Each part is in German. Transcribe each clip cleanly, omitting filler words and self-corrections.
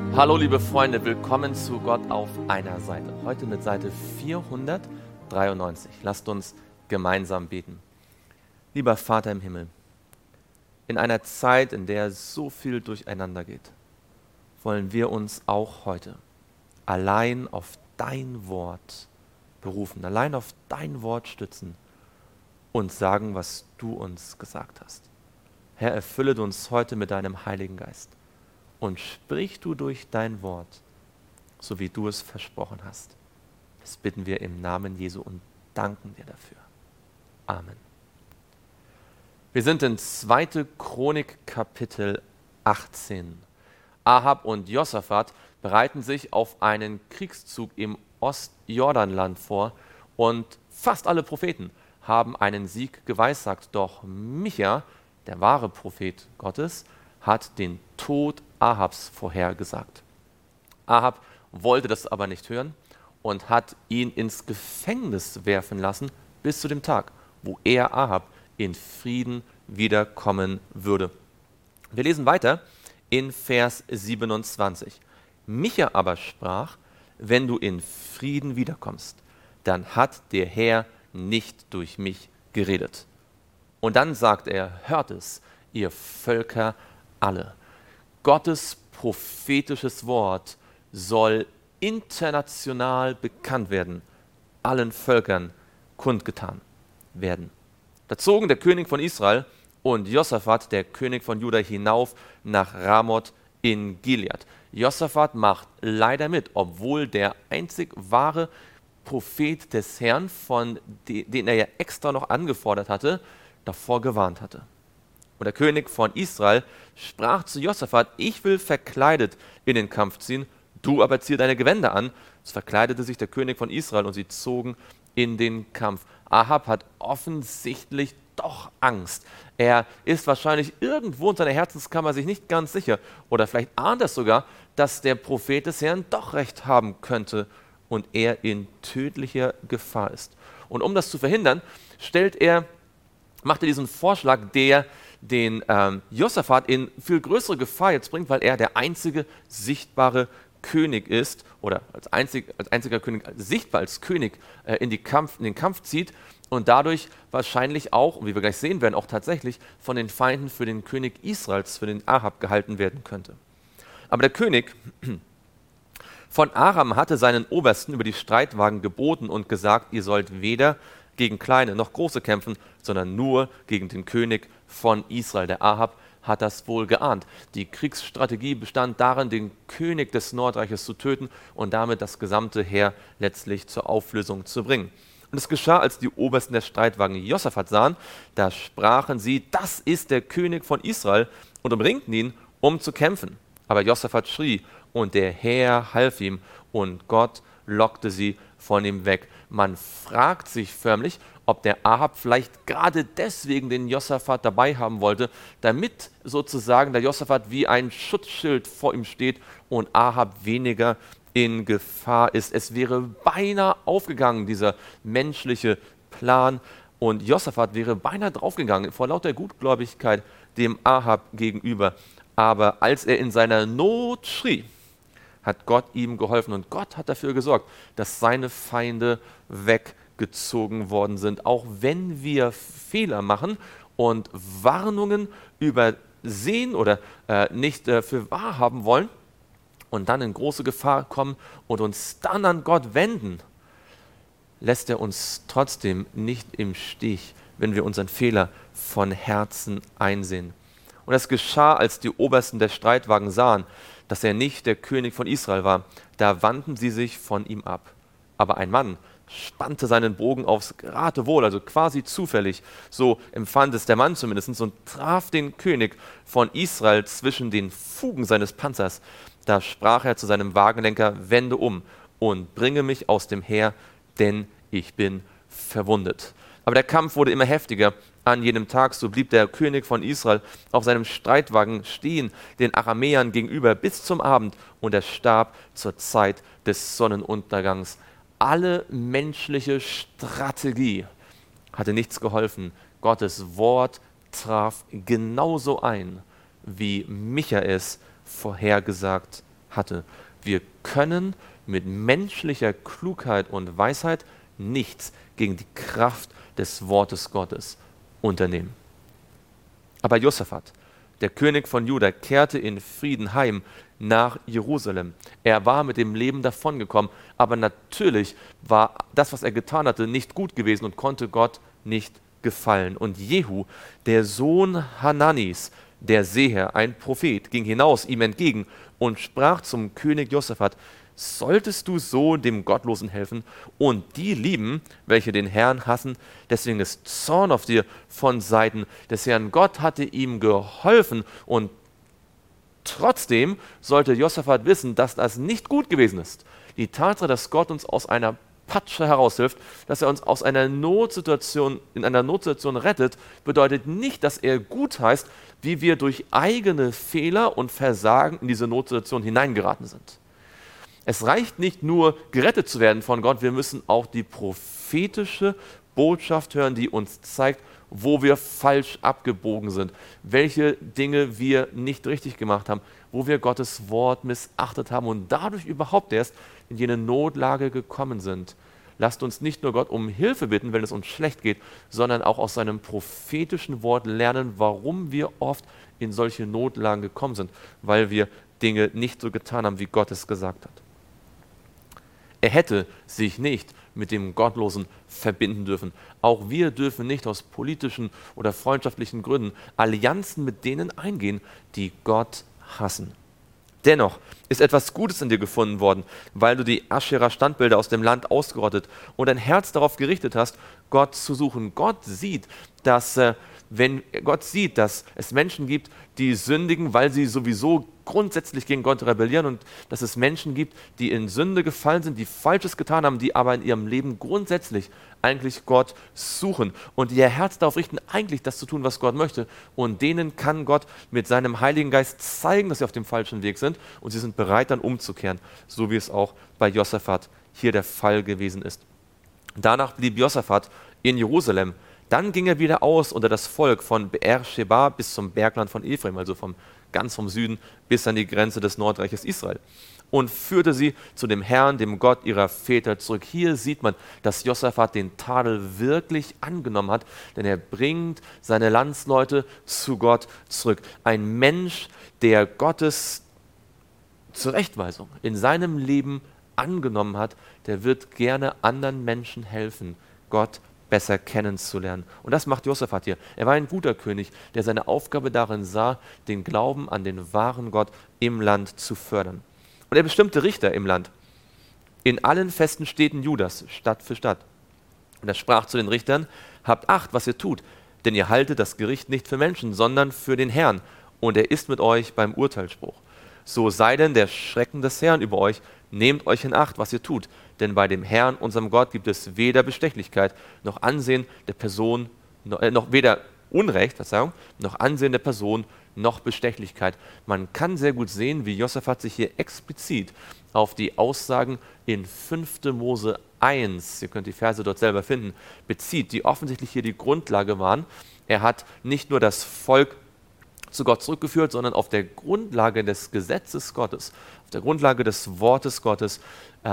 Hallo liebe Freunde, willkommen zu Gott auf einer Seite. Heute mit Seite 493. Lasst uns gemeinsam beten. Lieber Vater im Himmel, in einer Zeit, in der so viel durcheinander geht, wollen wir uns auch heute allein auf dein Wort berufen, allein auf dein Wort stützen und sagen, was du uns gesagt hast. Herr, erfülle du uns heute mit deinem Heiligen Geist und sprich du durch dein Wort, so wie du es versprochen hast. Das bitten wir im Namen Jesu und danken dir dafür. Amen. Wir sind in 2. Chronik Kapitel 18. Ahab und Josaphat bereiten sich auf einen Kriegszug im Ostjordanland vor und fast alle Propheten haben einen Sieg geweissagt. Doch Micha, der wahre Prophet Gottes, hat den Tod Ahabs vorhergesagt. Ahab wollte das aber nicht hören und hat ihn ins Gefängnis werfen lassen bis zu dem Tag, wo er Ahab in Frieden wiederkommen würde. Wir lesen weiter in Vers 27. Micha aber sprach: Wenn du in Frieden wiederkommst, dann hat der Herr nicht durch mich geredet. Und dann sagt er: Hört es, ihr Völker alle. Gottes prophetisches Wort soll international bekannt werden, allen Völkern kundgetan werden. Da zogen der König von Israel und Josaphat, der König von Juda, hinauf nach Ramoth in Gilead. Josaphat macht leider mit, obwohl der einzig wahre Prophet des Herrn, den er ja extra noch angefordert hatte, davor gewarnt hatte. Und der König von Israel sprach zu Josaphat: Ich will verkleidet in den Kampf ziehen, du aber zieh deine Gewänder an. So verkleidete sich der König von Israel und sie zogen in den Kampf. Ahab hat offensichtlich doch Angst. Er ist wahrscheinlich irgendwo in seiner Herzenskammer sich nicht ganz sicher. Oder vielleicht ahnt er sogar, dass der Prophet des Herrn doch recht haben könnte und er in tödlicher Gefahr ist. Und um das zu verhindern, macht er diesen Vorschlag, der den Josaphat in viel größere Gefahr jetzt bringt, weil er der einzige sichtbare König ist oder als einziger König sichtbar als König in den Kampf zieht und dadurch wahrscheinlich auch, wie wir gleich sehen werden, auch tatsächlich von den Feinden für den König Israels, für den Ahab gehalten werden könnte. Aber der König von Aram hatte seinen Obersten über die Streitwagen geboten und gesagt: Ihr sollt weder gegen kleine noch große kämpfen, sondern nur gegen den König von Israel. Der Ahab hat das wohl geahnt. Die Kriegsstrategie bestand darin, den König des Nordreiches zu töten und damit das gesamte Heer letztlich zur Auflösung zu bringen. Und es geschah, als die Obersten der Streitwagen Josaphat sahen, da sprachen sie: Das ist der König von Israel, und umringten ihn, um zu kämpfen. Aber Josaphat schrie, und der Herr half ihm, und Gott lockte sie von ihm weg. Man fragt sich förmlich, ob der Ahab vielleicht gerade deswegen den Josaphat dabei haben wollte, damit sozusagen der Josaphat wie ein Schutzschild vor ihm steht und Ahab weniger in Gefahr ist. Es wäre beinahe aufgegangen, dieser menschliche Plan, und Josaphat wäre beinahe draufgegangen vor lauter Gutgläubigkeit dem Ahab gegenüber. Aber als er in seiner Not schrie, hat Gott ihm geholfen und Gott hat dafür gesorgt, dass seine Feinde weggezogen worden sind. Auch wenn wir Fehler machen und Warnungen übersehen oder nicht für wahr haben wollen und dann in große Gefahr kommen und uns dann an Gott wenden, lässt er uns trotzdem nicht im Stich, wenn wir unseren Fehler von Herzen einsehen. Und das geschah, als die Obersten der Streitwagen sahen, dass er nicht der König von Israel war. Da wandten sie sich von ihm ab. Aber ein Mann spannte seinen Bogen aufs Geratewohl, also quasi zufällig, so empfand es der Mann zumindest, und traf den König von Israel zwischen den Fugen seines Panzers. Da sprach er zu seinem Wagenlenker: Wende um und bringe mich aus dem Heer, denn ich bin verwundet. Aber der Kampf wurde immer heftiger. An jenem Tag, so blieb der König von Israel auf seinem Streitwagen stehen, den Aramäern gegenüber bis zum Abend, und er starb zur Zeit des Sonnenuntergangs. Alle menschliche Strategie hatte nichts geholfen. Gottes Wort traf genauso ein, wie Micha es vorhergesagt hatte. Wir können mit menschlicher Klugheit und Weisheit nichts gegen die Kraft des Wortes Gottes unternehmen. Aber Josaphat, der König von Juda, kehrte in Frieden heim nach Jerusalem. Er war mit dem Leben davongekommen, aber natürlich war das, was er getan hatte, nicht gut gewesen und konnte Gott nicht gefallen. Und Jehu, der Sohn Hananis, der Seher, ein Prophet, ging hinaus ihm entgegen und sprach zum König Josaphat: Solltest du so dem Gottlosen helfen und die lieben, welche den Herrn hassen, deswegen ist Zorn auf dir von Seiten des Herrn. Gott hatte ihm geholfen und trotzdem sollte Josaphat wissen, dass das nicht gut gewesen ist. Die Tatsache, dass Gott uns aus einer Patsche heraushilft, dass er uns aus einer Notsituation, in einer Notsituation rettet, bedeutet nicht, dass er gut heißt, wie wir durch eigene Fehler und Versagen in diese Notsituation hineingeraten sind. Es reicht nicht nur, gerettet zu werden von Gott, wir müssen auch die prophetische Botschaft hören, die uns zeigt, wo wir falsch abgebogen sind, welche Dinge wir nicht richtig gemacht haben, wo wir Gottes Wort missachtet haben und dadurch überhaupt erst in jene Notlage gekommen sind. Lasst uns nicht nur Gott um Hilfe bitten, wenn es uns schlecht geht, sondern auch aus seinem prophetischen Wort lernen, warum wir oft in solche Notlagen gekommen sind, weil wir Dinge nicht so getan haben, wie Gott es gesagt hat. Er hätte sich nicht mit dem Gottlosen verbinden dürfen. Auch wir dürfen nicht aus politischen oder freundschaftlichen Gründen Allianzen mit denen eingehen, die Gott hassen. Dennoch ist etwas Gutes in dir gefunden worden, weil du die Aschera-Standbilder aus dem Land ausgerottet und dein Herz darauf gerichtet hast, Gott zu suchen. Gott sieht, dass es Menschen gibt, die sündigen, weil sie sowieso grundsätzlich gegen Gott rebellieren und dass es Menschen gibt, die in Sünde gefallen sind, die Falsches getan haben, die aber in ihrem Leben grundsätzlich eigentlich Gott suchen und die ihr Herz darauf richten, eigentlich das zu tun, was Gott möchte. Und denen kann Gott mit seinem Heiligen Geist zeigen, dass sie auf dem falschen Weg sind und sie sind bereit, dann umzukehren, so wie es auch bei Josaphat hier der Fall gewesen ist. Danach blieb Josaphat in Jerusalem. Dann ging er wieder aus unter das Volk von Beer-Sheba bis zum Bergland von Ephraim, also ganz vom Süden bis an die Grenze des Nordreiches Israel, und führte sie zu dem Herrn, dem Gott ihrer Väter, zurück. Hier sieht man, dass Josaphat den Tadel wirklich angenommen hat, denn er bringt seine Landsleute zu Gott zurück. Ein Mensch, der Gottes Zurechtweisung in seinem Leben angenommen hat, der wird gerne anderen Menschen helfen, Gott besser kennenzulernen. Und das macht Josaphat hier. Er war ein guter König, der seine Aufgabe darin sah, den Glauben an den wahren Gott im Land zu fördern. Und er bestimmte Richter im Land, in allen festen Städten Judas, Stadt für Stadt. Und er sprach zu den Richtern: Habt Acht, was ihr tut, denn ihr haltet das Gericht nicht für Menschen, sondern für den Herrn, und er ist mit euch beim Urteilsspruch. So sei denn der Schrecken des Herrn über euch, nehmt euch in Acht, was ihr tut, denn bei dem Herrn, unserem Gott, gibt es weder Bestechlichkeit, noch Ansehen der Person, noch weder Unrecht, noch Ansehen der Person, noch Bestechlichkeit. Man kann sehr gut sehen, wie Josaphat sich hier explizit auf die Aussagen in 5. Mose 1, ihr könnt die Verse dort selber finden, bezieht, die offensichtlich hier die Grundlage waren. Er hat nicht nur das Volk zu Gott zurückgeführt, sondern auf der Grundlage des Gesetzes Gottes, auf der Grundlage des Wortes Gottes,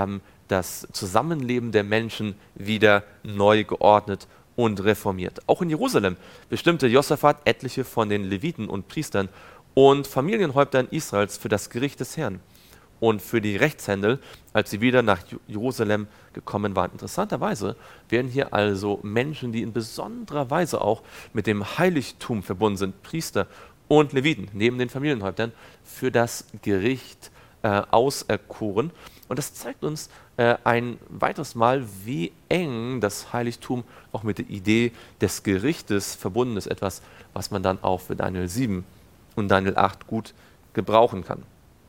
das Zusammenleben der Menschen wieder neu geordnet und reformiert. Auch in Jerusalem bestimmte Josaphat etliche von den Leviten und Priestern und Familienhäuptern Israels für das Gericht des Herrn und für die Rechtshändel, als sie wieder nach Jerusalem gekommen waren. Interessanterweise werden hier also Menschen, die in besonderer Weise auch mit dem Heiligtum verbunden sind, Priester und Leviten, neben den Familienhäuptern, für das Gericht auserkoren. Und das zeigt uns ein weiteres Mal, wie eng das Heiligtum auch mit der Idee des Gerichtes verbunden ist. Etwas, was man dann auch für Daniel 7 und Daniel 8 gut gebrauchen kann.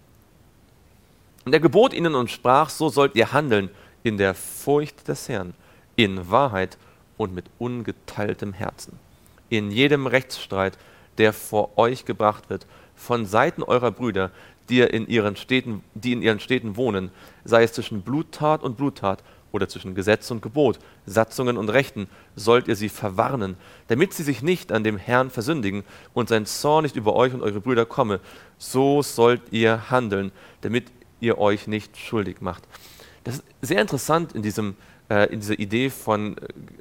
Und er gebot ihnen und sprach: So sollt ihr handeln in der Furcht des Herrn, in Wahrheit und mit ungeteiltem Herzen. In jedem Rechtsstreit, der vor euch gebracht wird, von Seiten eurer Brüder, die in ihren Städten wohnen, sei es zwischen Bluttat und Bluttat oder zwischen Gesetz und Gebot, Satzungen und Rechten, sollt ihr sie verwarnen, damit sie sich nicht an dem Herrn versündigen und sein Zorn nicht über euch und eure Brüder komme. So sollt ihr handeln, damit ihr euch nicht schuldig macht. Das ist sehr interessant in dieser Idee von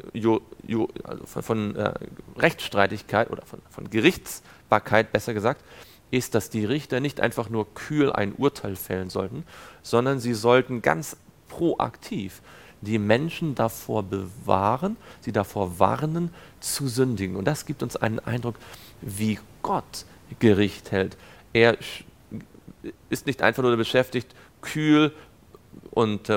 Rechtsstreitigkeit oder von Gerichtsbarkeit, besser gesagt, ist, dass die Richter nicht einfach nur kühl ein Urteil fällen sollten, sondern sie sollten ganz proaktiv die Menschen davor bewahren, sie davor warnen, zu sündigen. Und das gibt uns einen Eindruck, wie Gott Gericht hält. Er ist nicht einfach nur beschäftigt, kühl und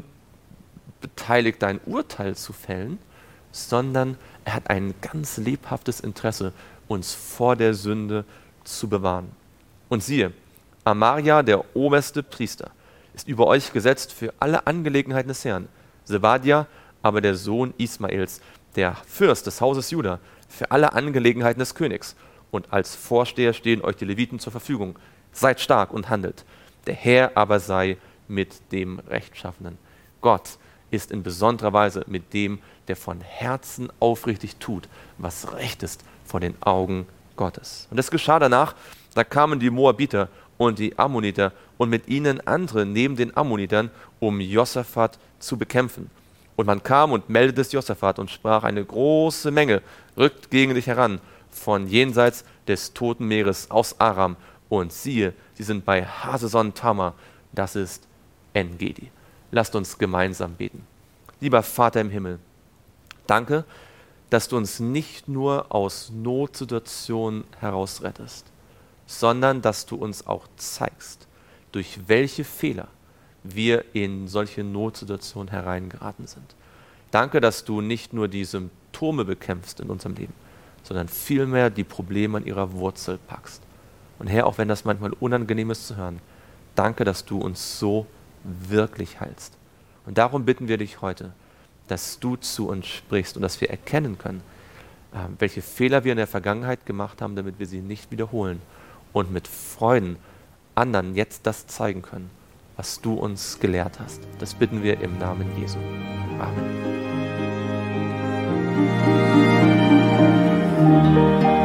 unbeteiligt ein Urteil zu fällen, sondern er hat ein ganz lebhaftes Interesse, uns vor der Sünde zu bewahren. Und siehe, Amaria, der oberste Priester, ist über euch gesetzt für alle Angelegenheiten des Herrn. Sebadia, aber der Sohn Ismaels, der Fürst des Hauses Juda, für alle Angelegenheiten des Königs. Und als Vorsteher stehen euch die Leviten zur Verfügung. Seid stark und handelt. Der Herr aber sei mit dem Rechtschaffenen. Gott ist in besonderer Weise mit dem, der von Herzen aufrichtig tut, was recht ist vor den Augen Gottes. Und es geschah danach, da kamen die Moabiter und die Ammoniter und mit ihnen andere neben den Ammonitern, um Josaphat zu bekämpfen. Und man kam und meldete es Josaphat und sprach, eine große Menge rückt gegen dich heran, von jenseits des Toten Meeres aus Aram. Und siehe, sie sind bei Haseson Tamar, das ist En-Gedi. Lasst uns gemeinsam beten. Lieber Vater im Himmel, danke, dass du uns nicht nur aus Notsituationen herausrettest, sondern dass du uns auch zeigst, durch welche Fehler wir in solche Notsituationen hereingeraten sind. Danke, dass du nicht nur die Symptome bekämpfst in unserem Leben, sondern vielmehr die Probleme an ihrer Wurzel packst. Und Herr, auch wenn das manchmal unangenehm ist zu hören, danke, dass du uns so wirklich heilst. Und darum bitten wir dich heute, dass du zu uns sprichst und dass wir erkennen können, welche Fehler wir in der Vergangenheit gemacht haben, damit wir sie nicht wiederholen und mit Freuden anderen jetzt das zeigen können, was du uns gelehrt hast. Das bitten wir im Namen Jesu. Amen.